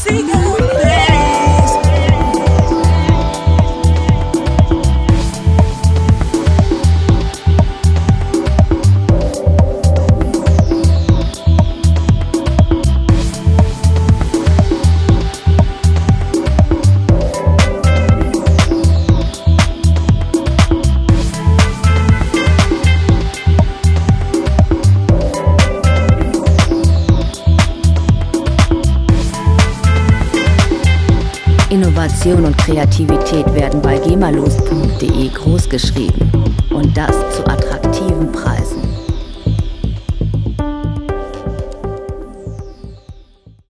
Innovation und Kreativität werden bei gemalos.de großgeschrieben und das zu attraktiven Preisen.